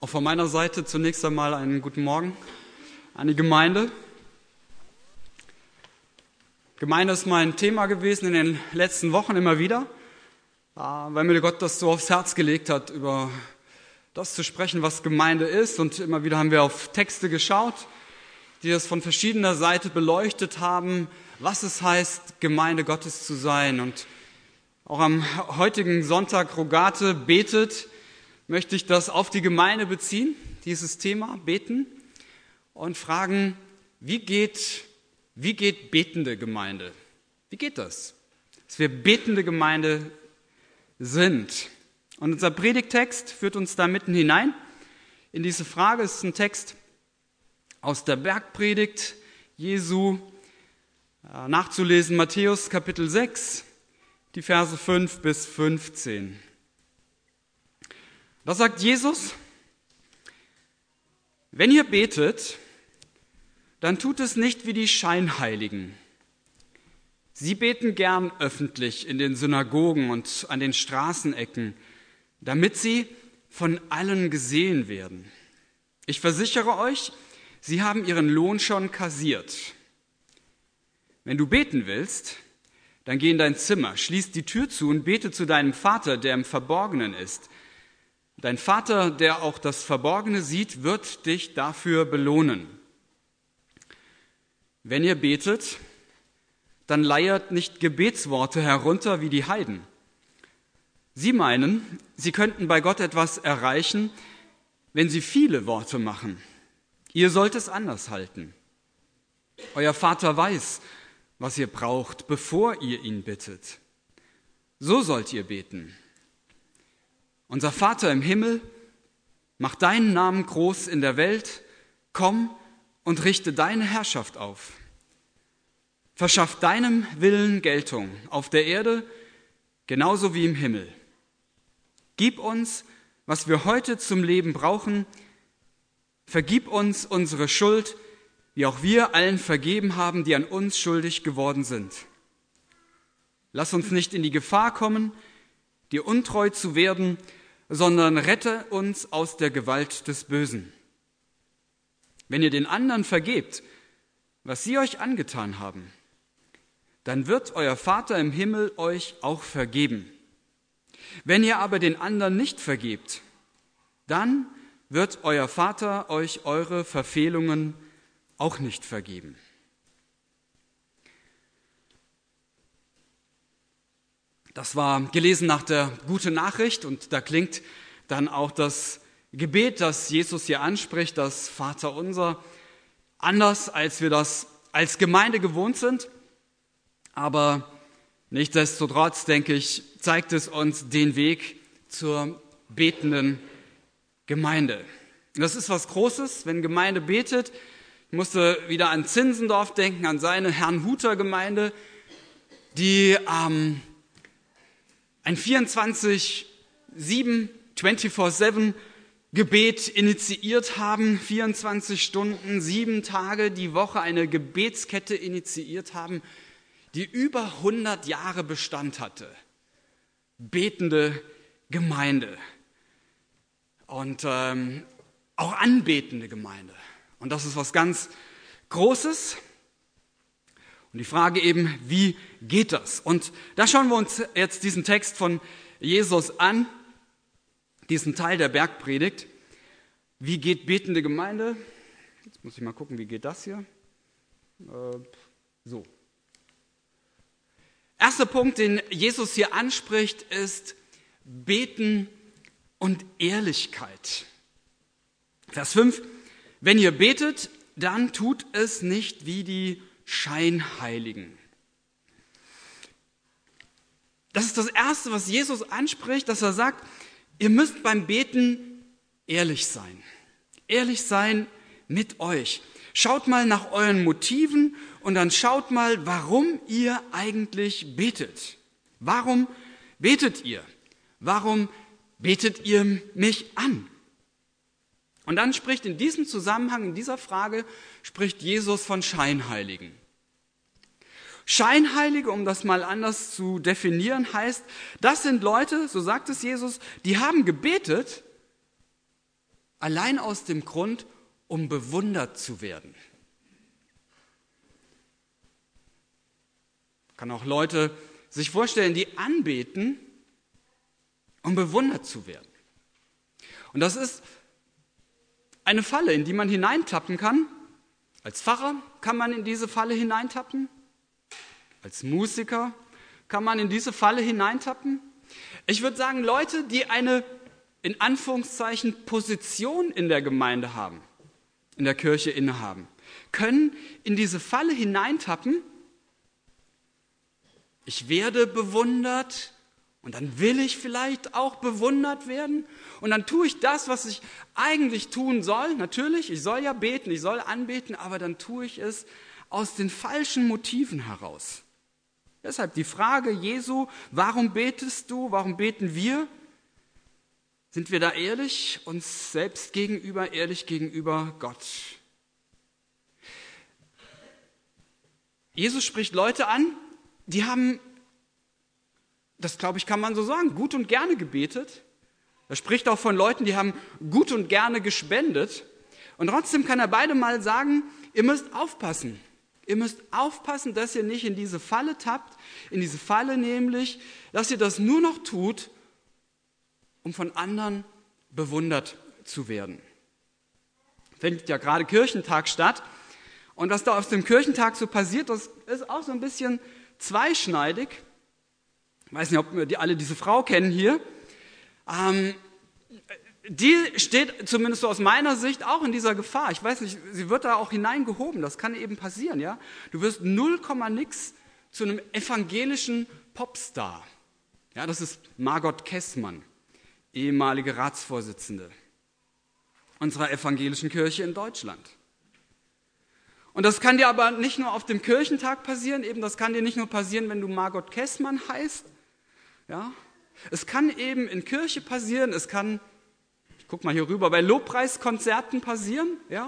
Auch von meiner Seite zunächst einmal einen guten Morgen an die Gemeinde. Gemeinde ist mein Thema gewesen in den letzten Wochen immer wieder, weil mir Gott das so aufs Herz gelegt hat, über das zu sprechen, was Gemeinde ist. Und immer wieder haben wir auf Texte geschaut, die das von verschiedener Seite beleuchtet haben, was es heißt, Gemeinde Gottes zu sein. Und auch am heutigen Sonntag Rogate betet, möchte ich das auf die Gemeinde beziehen, dieses Thema, beten, und fragen, wie geht betende Gemeinde? Wie geht das? Dass wir betende Gemeinde sind. Und unser Predigttext führt uns da mitten hinein in diese Frage. Es ist ein Text aus der Bergpredigt Jesu, nachzulesen Matthäus Kapitel 6, die Verse 5 bis 15. Da sagt Jesus: Wenn ihr betet, dann tut es nicht wie die Scheinheiligen. Sie beten gern öffentlich in den Synagogen und an den Straßenecken, damit sie von allen gesehen werden. Ich versichere euch, sie haben ihren Lohn schon kassiert. Wenn du beten willst, dann geh in dein Zimmer, schließ die Tür zu und bete zu deinem Vater, der im Verborgenen ist. Dein Vater, der auch das Verborgene sieht, wird dich dafür belohnen. Wenn ihr betet, dann leiert nicht Gebetsworte herunter wie die Heiden. Sie meinen, sie könnten bei Gott etwas erreichen, wenn sie viele Worte machen. Ihr sollt es anders halten. Euer Vater weiß, was ihr braucht, bevor ihr ihn bittet. So sollt ihr beten. Unser Vater im Himmel, mach deinen Namen groß in der Welt, komm und richte deine Herrschaft auf. Verschaff deinem Willen Geltung auf der Erde genauso wie im Himmel. Gib uns, was wir heute zum Leben brauchen. Vergib uns unsere Schuld, wie auch wir allen vergeben haben, die an uns schuldig geworden sind. Lass uns nicht in die Gefahr kommen, dir untreu zu werden, sondern rette uns aus der Gewalt des Bösen. Wenn ihr den anderen vergebt, was sie euch angetan haben, dann wird euer Vater im Himmel euch auch vergeben. Wenn ihr aber den anderen nicht vergebt, dann wird euer Vater euch eure Verfehlungen auch nicht vergeben. Das war gelesen nach der Gute Nachricht und da klingt dann auch das Gebet, das Jesus hier anspricht, das Vaterunser, anders, als wir das als Gemeinde gewohnt sind. Aber nichtsdestotrotz, denke ich, zeigt es uns den Weg zur betenden Gemeinde. Das ist was Großes, wenn Gemeinde betet. Ich musste wieder an Zinzendorf denken, an seine Herrnhuter-Gemeinde, die ein 24/7 Gebet initiiert haben, 24 Stunden, 7 Tage die Woche eine Gebetskette initiiert haben, die über 100 Jahre Bestand hatte. Betende Gemeinde und auch anbetende Gemeinde. Und das ist was ganz Großes. Und die Frage eben, wie geht das? Und da schauen wir uns jetzt diesen Text von Jesus an, diesen Teil der Bergpredigt. Wie geht betende Gemeinde? Jetzt muss ich mal gucken, wie geht das hier? So. Erster Punkt, den Jesus hier anspricht, ist Beten und Ehrlichkeit. Vers 5, wenn ihr betet, dann tut es nicht wie die Scheinheiligen. Das ist das Erste, was Jesus anspricht, dass er sagt, ihr müsst beim Beten ehrlich sein. Ehrlich sein mit euch. Schaut mal nach euren Motiven und dann schaut mal, warum ihr eigentlich betet. Warum betet ihr? Warum betet ihr mich an? Und dann spricht in diesem Zusammenhang, in dieser Frage, spricht Jesus von Scheinheiligen. Scheinheilige, um das mal anders zu definieren, heißt, das sind Leute, so sagt es Jesus, die haben gebetet, allein aus dem Grund, um bewundert zu werden. Man kann auch Leute sich vorstellen, die anbeten, um bewundert zu werden. Und das ist eine Falle, in die man hineintappen kann. Als Pfarrer kann man in diese Falle hineintappen. Als Musiker kann man in diese Falle hineintappen. Ich würde sagen, Leute, die eine, in Anführungszeichen, Position in der Gemeinde haben, in der Kirche innehaben, können in diese Falle hineintappen. Ich werde bewundert und dann will ich vielleicht auch bewundert werden und dann tue ich das, was ich eigentlich tun soll. Natürlich, ich soll ja beten, ich soll anbeten, aber dann tue ich es aus den falschen Motiven heraus. Deshalb die Frage Jesu, warum betest du, warum beten wir? Sind wir da ehrlich, uns selbst gegenüber, ehrlich gegenüber Gott? Jesus spricht Leute an, die haben, das glaube ich, kann man so sagen, gut und gerne gebetet. Er spricht auch von Leuten, die haben gut und gerne gespendet. Und trotzdem kann er beide mal sagen, ihr müsst aufpassen. Ihr müsst aufpassen, dass ihr nicht in diese Falle tappt, in diese Falle nämlich, dass ihr das nur noch tut, um von anderen bewundert zu werden. Findet ja gerade Kirchentag statt. Und was da auf dem Kirchentag so passiert, das ist auch so ein bisschen zweischneidig. Ich weiß nicht, ob wir alle diese Frau kennen hier. Die steht zumindest so aus meiner Sicht auch in dieser Gefahr. Ich weiß nicht, sie wird da auch hineingehoben. Das kann eben passieren, ja. Du wirst 0,nix zu einem evangelischen Popstar. Ja, das ist Margot Kessmann, ehemalige Ratsvorsitzende unserer evangelischen Kirche in Deutschland. Und das kann dir aber nicht nur auf dem Kirchentag passieren, eben das kann dir nicht nur passieren, wenn du Margot Kessmann heißt. Ja, es kann eben in Kirche passieren, es kann, ich guck mal hier rüber, bei Lobpreiskonzerten passieren. Ja,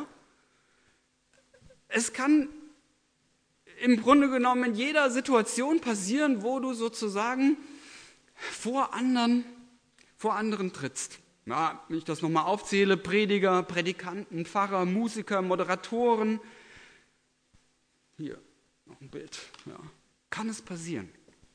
es kann im Grunde genommen in jeder Situation passieren, wo du sozusagen vor anderen trittst. Ja, wenn ich das nochmal aufzähle, Prediger, Predikanten, Pfarrer, Musiker, Moderatoren. Hier, noch ein Bild. Ja, kann es passieren.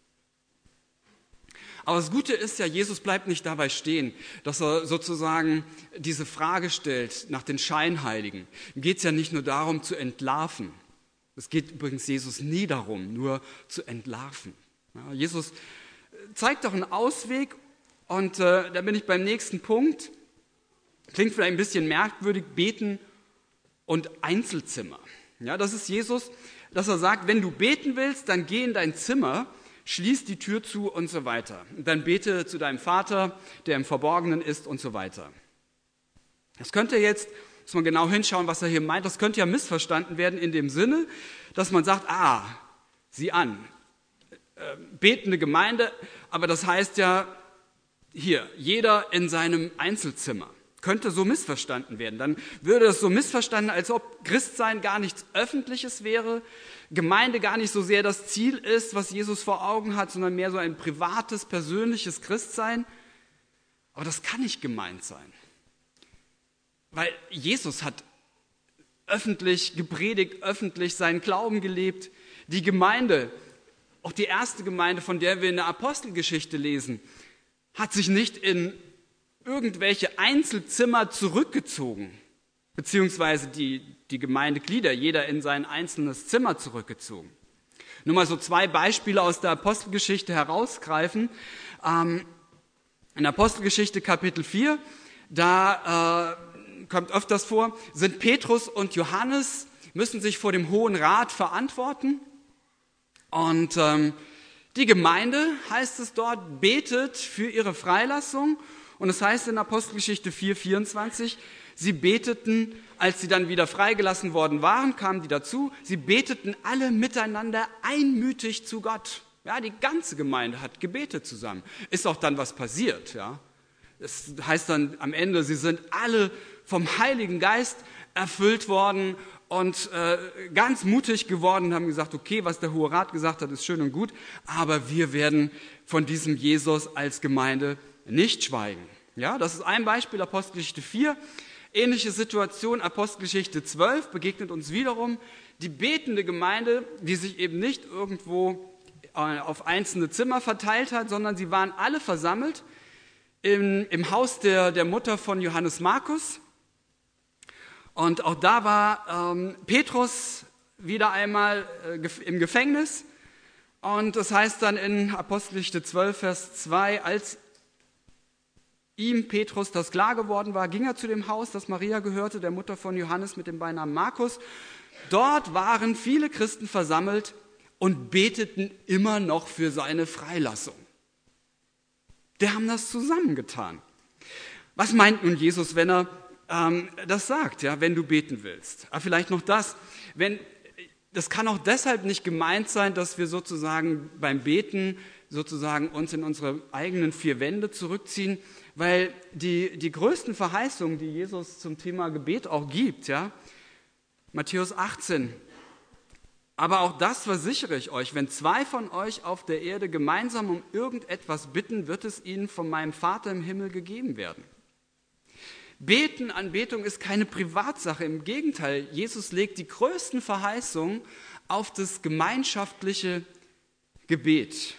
Aber das Gute ist ja, Jesus bleibt nicht dabei stehen, dass er sozusagen diese Frage stellt nach den Scheinheiligen. Ihm geht es ja nicht nur darum zu entlarven. Es geht übrigens Jesus nie darum, nur zu entlarven. Ja, Jesus zeigt doch einen Ausweg und da bin ich beim nächsten Punkt. Klingt vielleicht ein bisschen merkwürdig, beten und Einzelzimmer. Ja, das ist Jesus, dass er sagt, wenn du beten willst, dann geh in dein Zimmer, schließ die Tür zu und so weiter. Und dann bete zu deinem Vater, der im Verborgenen ist und so weiter. Das könnte jetzt, muss man genau hinschauen, was er hier meint, das könnte ja missverstanden werden in dem Sinne, dass man sagt, sieh an, betende Gemeinde, aber das heißt ja, hier, jeder in seinem Einzelzimmer. Könnte so missverstanden werden. Dann würde es so missverstanden, als ob Christsein gar nichts Öffentliches wäre, Gemeinde gar nicht so sehr das Ziel ist, was Jesus vor Augen hat, sondern mehr so ein privates, persönliches Christsein. Aber das kann nicht gemeint sein. Weil Jesus hat öffentlich gepredigt, öffentlich seinen Glauben gelebt. Die Gemeinde, auch die erste Gemeinde, von der wir in der Apostelgeschichte lesen, hat sich nicht in irgendwelche Einzelzimmer zurückgezogen, beziehungsweise die Gemeindeglieder, jeder in sein einzelnes Zimmer zurückgezogen. Nur mal so 2 Beispiele aus der Apostelgeschichte herausgreifen. In Apostelgeschichte Kapitel 4, da kommt öfters vor, sind Petrus und Johannes, müssen sich vor dem Hohen Rat verantworten. Und die Gemeinde, heißt es dort, betet für ihre Freilassung. Und es heißt in Apostelgeschichte 4,24, sie beteten, als sie dann wieder freigelassen worden waren, kamen die dazu, sie beteten alle miteinander einmütig zu Gott. Ja, die ganze Gemeinde hat gebetet zusammen. Ist auch dann was passiert, ja. Es heißt dann am Ende, sie sind alle vom Heiligen Geist erfüllt worden und ganz mutig geworden und haben gesagt, okay, was der Hohe Rat gesagt hat, ist schön und gut, aber wir werden von diesem Jesus als Gemeinde nicht schweigen. Ja, das ist ein Beispiel, Apostelgeschichte 4. Ähnliche Situation, Apostelgeschichte 12, begegnet uns wiederum die betende Gemeinde, die sich eben nicht irgendwo auf einzelne Zimmer verteilt hat, sondern sie waren alle versammelt im Haus der Mutter von Johannes Markus. Und auch da war Petrus wieder einmal im Gefängnis. Und das heißt dann in Apostelgeschichte 12, Vers 2, als ihm, Petrus, das klar geworden war, ging er zu dem Haus, das Maria gehörte, der Mutter von Johannes mit dem Beinamen Markus. Dort waren viele Christen versammelt und beteten immer noch für seine Freilassung. Die haben das zusammengetan. Was meint nun Jesus, wenn er das sagt, ja, wenn du beten willst? Aber vielleicht noch das, das kann auch deshalb nicht gemeint sein, dass wir sozusagen beim Beten sozusagen uns in unsere eigenen vier Wände zurückziehen, weil die größten Verheißungen, die Jesus zum Thema Gebet auch gibt, ja, Matthäus 18, aber auch das versichere ich euch, wenn zwei von euch auf der Erde gemeinsam um irgendetwas bitten, wird es ihnen von meinem Vater im Himmel gegeben werden. Beten, Anbetung ist keine Privatsache, im Gegenteil, Jesus legt die größten Verheißungen auf das gemeinschaftliche Gebet.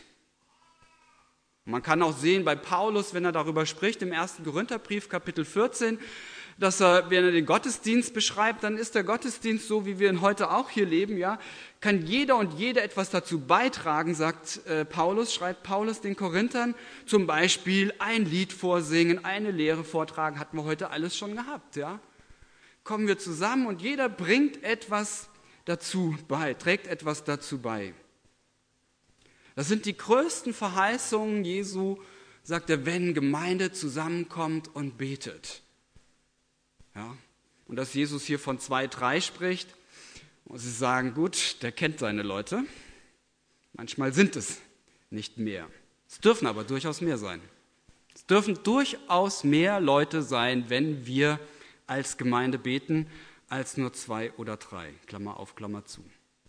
Man kann auch sehen bei Paulus, wenn er darüber spricht, im 1. Korintherbrief, Kapitel 14, dass wenn er den Gottesdienst beschreibt, dann ist der Gottesdienst so, wie wir ihn heute auch hier leben, ja, kann jeder und jede etwas dazu beitragen, schreibt Paulus den Korinthern, zum Beispiel ein Lied vorsingen, eine Lehre vortragen, hatten wir heute alles schon gehabt, ja. Kommen wir zusammen und jeder bringt etwas dazu bei, trägt etwas dazu bei. Das sind die größten Verheißungen Jesu, sagt er, wenn Gemeinde zusammenkommt und betet. Ja, und dass Jesus hier von 2, 3 spricht, muss ich sagen, gut, der kennt seine Leute. Manchmal sind es nicht mehr. Es dürfen aber durchaus mehr sein. Es dürfen durchaus mehr Leute sein, wenn wir als Gemeinde beten, als nur 2 oder 3. Klammer auf, Klammer zu.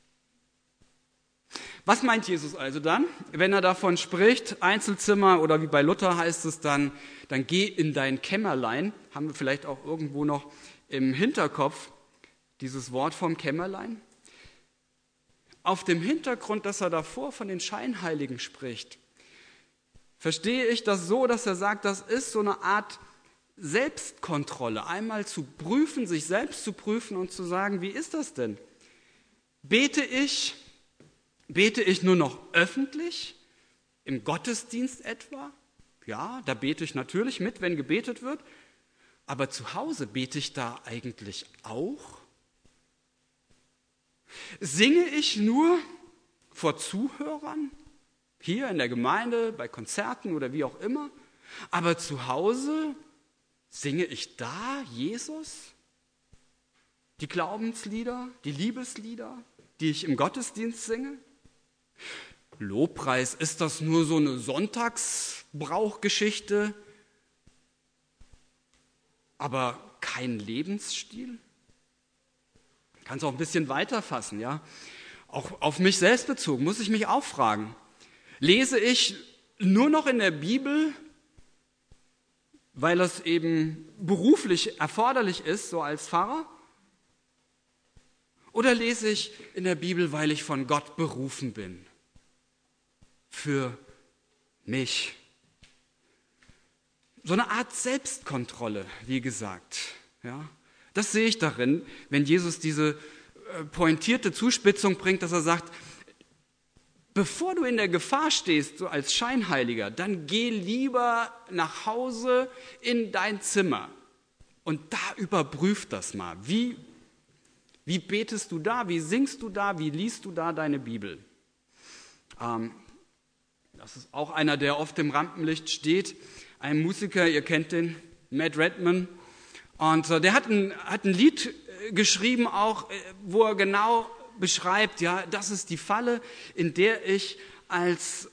Was meint Jesus also dann, wenn er davon spricht, Einzelzimmer oder wie bei Luther heißt es dann geh in dein Kämmerlein, haben wir vielleicht auch irgendwo noch im Hinterkopf dieses Wort vom Kämmerlein? Auf dem Hintergrund, dass er davor von den Scheinheiligen spricht, verstehe ich das so, dass er sagt, das ist so eine Art Selbstkontrolle, einmal zu prüfen, sich selbst zu prüfen und zu sagen, wie ist das denn? Bete ich nur noch öffentlich, im Gottesdienst etwa? Ja, da bete ich natürlich mit, wenn gebetet wird. Aber zu Hause bete ich da eigentlich auch? Singe ich nur vor Zuhörern? Hier in der Gemeinde, bei Konzerten oder wie auch immer? Aber zu Hause singe ich da Jesus? Die Glaubenslieder, die Liebeslieder, die ich im Gottesdienst singe? Lobpreis, ist das nur so eine Sonntagsbrauchgeschichte, aber kein Lebensstil? Ich kann es auch ein bisschen weiter fassen, ja. Auch auf mich selbst bezogen, muss ich mich auch fragen. Lese ich nur noch in der Bibel, weil es eben beruflich erforderlich ist, so als Pfarrer? Oder lese ich in der Bibel, weil ich von Gott berufen bin? Für mich. So eine Art Selbstkontrolle, wie gesagt. Ja, das sehe ich darin, wenn Jesus diese pointierte Zuspitzung bringt, dass er sagt, bevor du in der Gefahr stehst, so als Scheinheiliger, dann geh lieber nach Hause in dein Zimmer und da überprüf das mal. Wie betest du da? Wie singst du da? Wie liest du da deine Bibel? Das ist auch einer, der oft im Rampenlicht steht. Ein Musiker, ihr kennt den, Matt Redman. Und der hat ein Lied geschrieben auch, wo er genau beschreibt, ja, das ist die Falle, in der ich als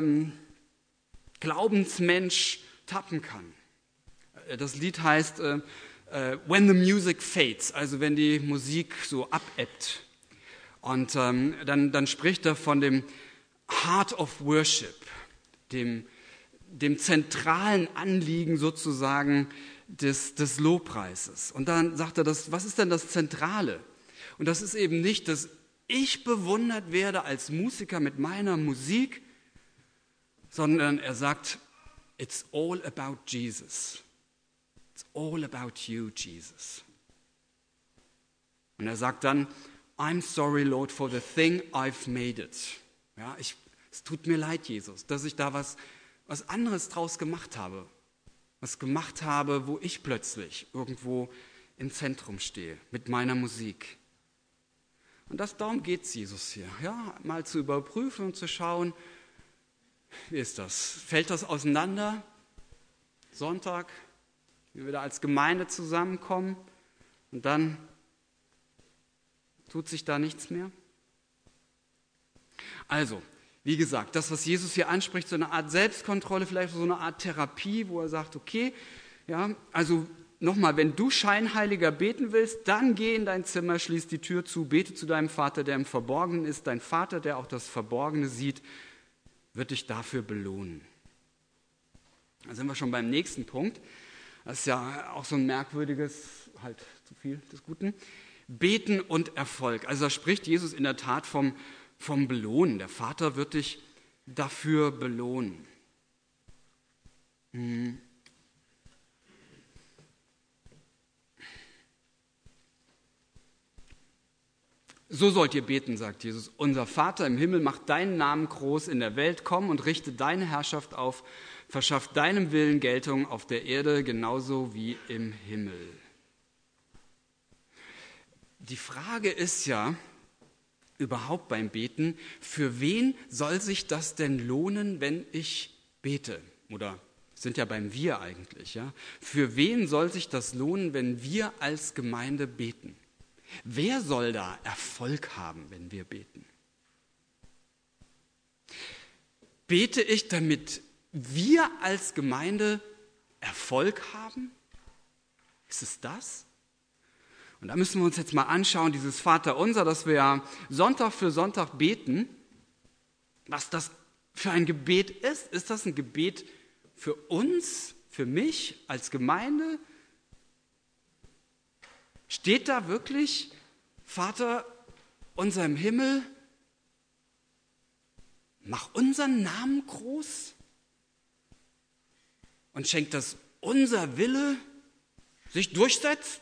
Glaubensmensch tappen kann. Das Lied heißt When the Music Fades, also wenn die Musik so abebbt. Und dann spricht er von dem Heart of Worship, dem zentralen Anliegen sozusagen des Lobpreises. Und dann sagt er, was ist denn das Zentrale? Und das ist eben nicht, dass ich bewundert werde als Musiker mit meiner Musik, sondern er sagt, it's all about Jesus. It's all about you, Jesus. Und er sagt dann, I'm sorry, Lord, for the thing I've made it. Ja, es tut mir leid, Jesus, dass ich da was anderes draus gemacht habe. Was gemacht habe, wo ich plötzlich irgendwo im Zentrum stehe mit meiner Musik. Und darum geht es Jesus hier. Ja, mal zu überprüfen und zu schauen, wie ist das? Fällt das auseinander? Sonntag, wenn wir da als Gemeinde zusammenkommen und dann tut sich da nichts mehr? Also, wie gesagt, das, was Jesus hier anspricht, so eine Art Selbstkontrolle, vielleicht so eine Art Therapie, wo er sagt, okay, ja, also nochmal, wenn du scheinheiliger beten willst, dann geh in dein Zimmer, schließ die Tür zu, bete zu deinem Vater, der im Verborgenen ist. Dein Vater, der auch das Verborgene sieht, wird dich dafür belohnen. Da sind wir schon beim nächsten Punkt. Das ist ja auch so ein merkwürdiges, halt zu viel des Guten. Beten und Erfolg. Also da spricht Jesus in der Tat vom Belohnen. Der Vater wird dich dafür belohnen. So sollt ihr beten, sagt Jesus. Unser Vater im Himmel, mach deinen Namen groß in der Welt, komm und richte deine Herrschaft auf, verschaff deinem Willen Geltung auf der Erde genauso wie im Himmel. Die Frage ist ja überhaupt beim Beten, für wen soll sich das denn lohnen, wenn ich bete? Oder sind ja beim Wir eigentlich, ja? Für wen soll sich das lohnen, wenn wir als Gemeinde beten? Wer soll da Erfolg haben, wenn wir beten? Bete ich, damit wir als Gemeinde Erfolg haben? Ist es das? Und da müssen wir uns jetzt mal anschauen, dieses Vaterunser, das wir ja Sonntag für Sonntag beten, was das für ein Gebet ist. Ist das ein Gebet für uns, für mich als Gemeinde? Steht da wirklich, Vater unser im Himmel, mach unseren Namen groß und schenkt, dass unser Wille sich durchsetzt?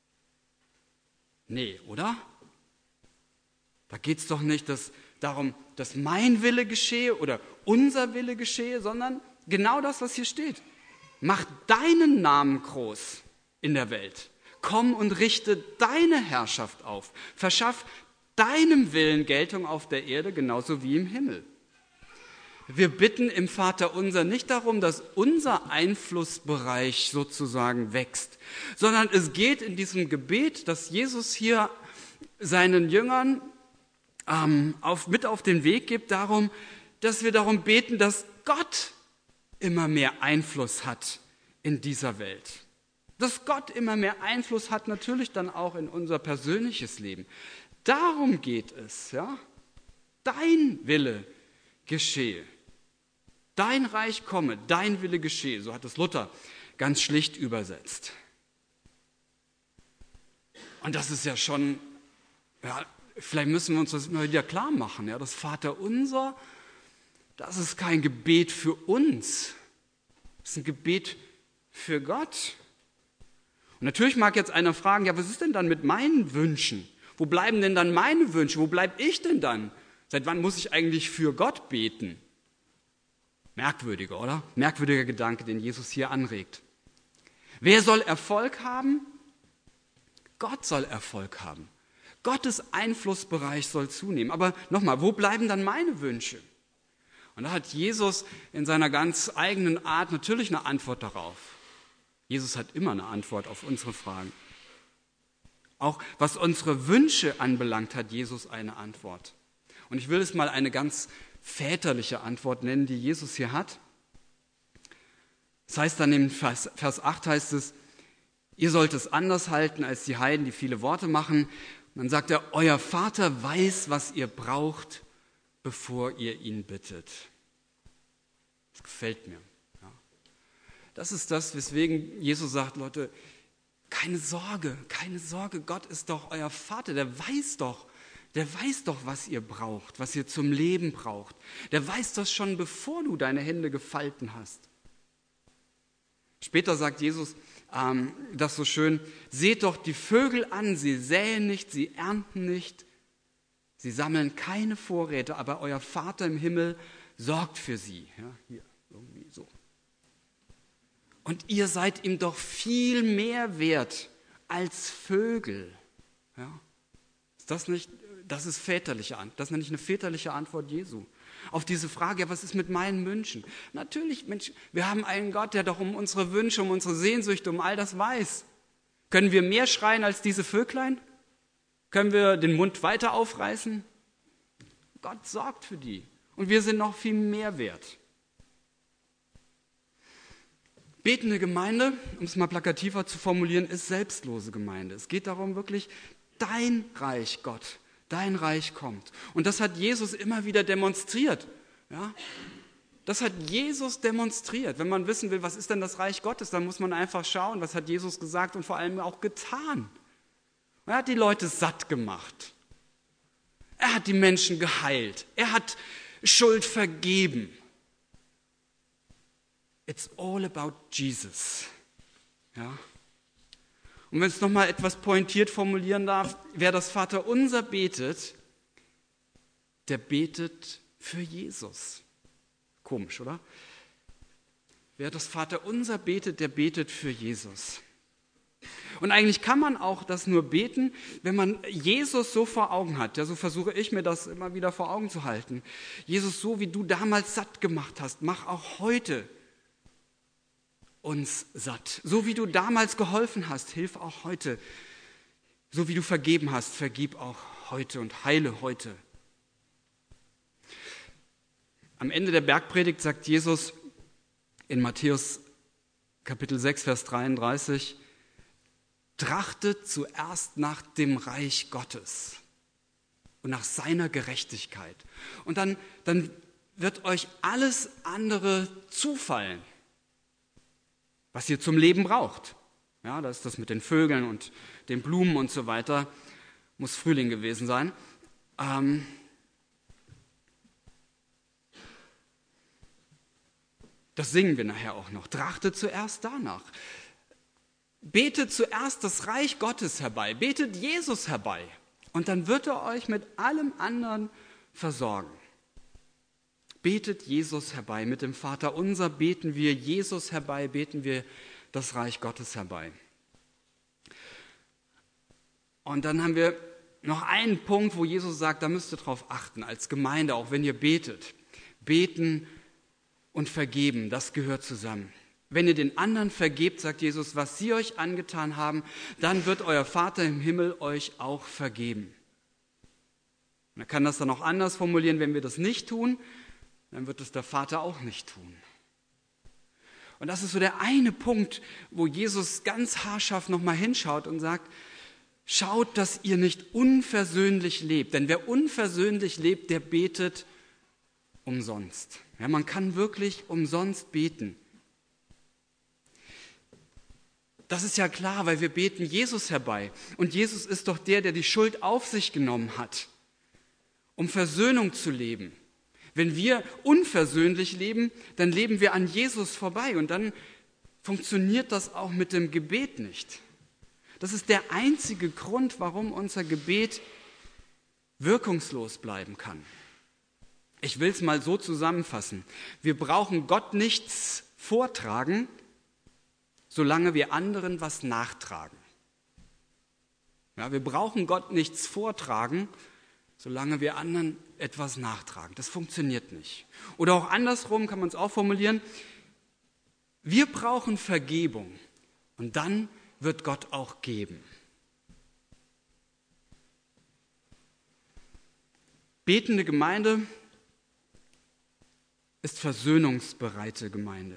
Nee, oder? Da geht es doch nicht darum, dass mein Wille geschehe oder unser Wille geschehe, sondern genau das, was hier steht. Mach deinen Namen groß in der Welt. Komm und richte deine Herrschaft auf. Verschaff deinem Willen Geltung auf der Erde genauso wie im Himmel. Wir bitten im Vaterunser nicht darum, dass unser Einflussbereich sozusagen wächst, sondern es geht in diesem Gebet, das Jesus hier seinen Jüngern mit auf den Weg gibt, darum, dass wir darum beten, dass Gott immer mehr Einfluss hat in dieser Welt. Dass Gott immer mehr Einfluss hat, natürlich dann auch in unser persönliches Leben. Darum geht es, ja? Dein Wille geschehe. Dein Reich komme, dein Wille geschehe, so hat es Luther ganz schlicht übersetzt. Und das ist ja schon, ja, vielleicht müssen wir uns das immer wieder klar machen, ja, das Vaterunser, das ist kein Gebet für uns, das ist ein Gebet für Gott. Und natürlich mag jetzt einer fragen, ja, was ist denn dann mit meinen Wünschen? Wo bleiben denn dann meine Wünsche? Wo bleibe ich denn dann? Seit wann muss ich eigentlich für Gott beten? Merkwürdiger, oder? Merkwürdiger Gedanke, den Jesus hier anregt. Wer soll Erfolg haben? Gott soll Erfolg haben. Gottes Einflussbereich soll zunehmen. Aber nochmal, wo bleiben dann meine Wünsche? Und da hat Jesus in seiner ganz eigenen Art natürlich eine Antwort darauf. Jesus hat immer eine Antwort auf unsere Fragen. Auch was unsere Wünsche anbelangt, hat Jesus eine Antwort. Und ich will es mal eine ganz väterliche Antwort nennen, die Jesus hier hat. Das heißt dann im Vers 8 heißt es, ihr sollt es anders halten als die Heiden, die viele Worte machen. Und dann sagt er, euer Vater weiß, was ihr braucht, bevor ihr ihn bittet. Das gefällt mir. Ja. Das ist das, weswegen Jesus sagt, Leute, keine Sorge, Gott ist doch euer Vater, der weiß doch, was ihr braucht, was ihr zum Leben braucht. Der weiß das schon, bevor du deine Hände gefalten hast. Später sagt Jesus das so schön, seht doch die Vögel an, sie säen nicht, sie ernten nicht, sie sammeln keine Vorräte, aber euer Vater im Himmel sorgt für sie. Ja, hier, irgendwie so. Und ihr seid ihm doch viel mehr wert als Vögel. Ja? Ist das nicht, das ist väterliche Antwort, das nenne ich eine väterliche Antwort Jesu. Auf diese Frage, ja, was ist mit meinen Wünschen? Natürlich, Mensch, wir haben einen Gott, der doch um unsere Wünsche, um unsere Sehnsüchte, um all das weiß. Können wir mehr schreien als diese Vöglein? Können wir den Mund weiter aufreißen? Gott sorgt für die. Und wir sind noch viel mehr wert. Betende Gemeinde, um es mal plakativer zu formulieren, ist selbstlose Gemeinde. Es geht darum wirklich, dein Reich, Gott, dein Reich kommt. Und das hat Jesus immer wieder demonstriert. Ja? Das hat Jesus demonstriert. Wenn man wissen will, was ist denn das Reich Gottes, dann muss man einfach schauen, was hat Jesus gesagt und vor allem auch getan. Er hat die Leute satt gemacht. Er hat die Menschen geheilt. Er hat Schuld vergeben. It's all about Jesus. Ja? Und wenn ich es nochmal etwas pointiert formulieren darf, wer das Vaterunser betet, der betet für Jesus. Komisch, oder? Wer das Vaterunser betet, der betet für Jesus. Und eigentlich kann man auch das nur beten, wenn man Jesus so vor Augen hat. Ja, so versuche ich mir das immer wieder vor Augen zu halten. Jesus, so wie du damals satt gemacht hast, mach auch heute uns satt. So wie du damals geholfen hast, hilf auch heute. So wie du vergeben hast, vergib auch heute und heile heute. Am Ende der Bergpredigt sagt Jesus in Matthäus Kapitel 6, Vers 33, trachtet zuerst nach dem Reich Gottes und nach seiner Gerechtigkeit. Und dann wird euch alles andere zufallen, was ihr zum Leben braucht. Ja, das ist das mit den Vögeln und den Blumen und so weiter. Muss Frühling gewesen sein. Das singen wir nachher auch noch. Trachtet zuerst danach. Betet zuerst das Reich Gottes herbei. Betet Jesus herbei. Und dann wird er euch mit allem anderen versorgen. Betet Jesus herbei. Mit dem Vaterunser beten wir Jesus herbei, beten wir das Reich Gottes herbei. Und dann haben wir noch einen Punkt, wo Jesus sagt, da müsst ihr drauf achten, als Gemeinde, auch wenn ihr betet. Beten und vergeben, das gehört zusammen. Wenn ihr den anderen vergebt, sagt Jesus, was sie euch angetan haben, dann wird euer Vater im Himmel euch auch vergeben. Man kann das dann auch anders formulieren, wenn wir das nicht tun, dann wird es der Vater auch nicht tun. Und das ist so der eine Punkt, wo Jesus ganz haarscharf nochmal hinschaut und sagt, schaut, dass ihr nicht unversöhnlich lebt. Denn wer unversöhnlich lebt, der betet umsonst. Ja, man kann wirklich umsonst beten. Das ist ja klar, weil wir beten Jesus herbei. Und Jesus ist doch der die Schuld auf sich genommen hat, um Versöhnung zu leben. Wenn wir unversöhnlich leben, dann leben wir an Jesus vorbei und dann funktioniert das auch mit dem Gebet nicht. Das ist der einzige Grund, warum unser Gebet wirkungslos bleiben kann. Ich will es mal so zusammenfassen. Wir brauchen Gott nichts vortragen, solange wir anderen was nachtragen. Ja, wir brauchen Gott nichts vortragen, solange wir anderen etwas nachtragen. Das funktioniert nicht. Oder auch andersrum kann man es auch formulieren. Wir brauchen Vergebung und dann wird Gott auch geben. Betende Gemeinde ist versöhnungsbereite Gemeinde.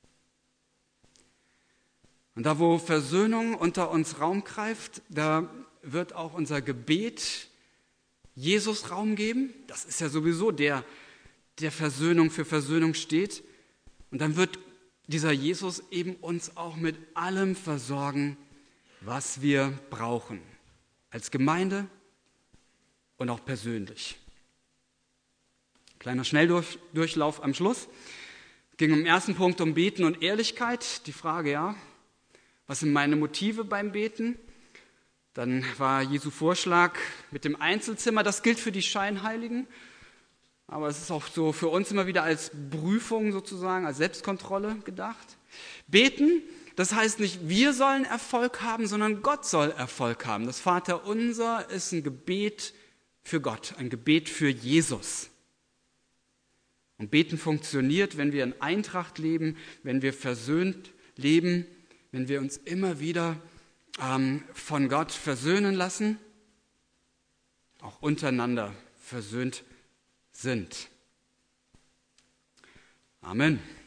Und da, wo Versöhnung unter uns Raum greift, da wird auch unser Gebet Jesus Raum geben. Das ist ja sowieso der Versöhnung für Versöhnung steht. Und dann wird dieser Jesus eben uns auch mit allem versorgen, was wir brauchen, als Gemeinde und auch persönlich. Kleiner Schnelldurchlauf am Schluss. Es ging im ersten Punkt um Beten und Ehrlichkeit. Die Frage, ja, was sind meine Motive beim Beten? Dann war Jesu Vorschlag mit dem Einzelzimmer, das gilt für die Scheinheiligen, aber es ist auch so für uns immer wieder als Prüfung sozusagen, als Selbstkontrolle gedacht. Beten, das heißt nicht, wir sollen Erfolg haben, sondern Gott soll Erfolg haben. Das Vaterunser ist ein Gebet für Gott, ein Gebet für Jesus. Und Beten funktioniert, wenn wir in Eintracht leben, wenn wir versöhnt leben, wenn wir uns immer wieder von Gott versöhnen lassen, auch untereinander versöhnt sind. Amen.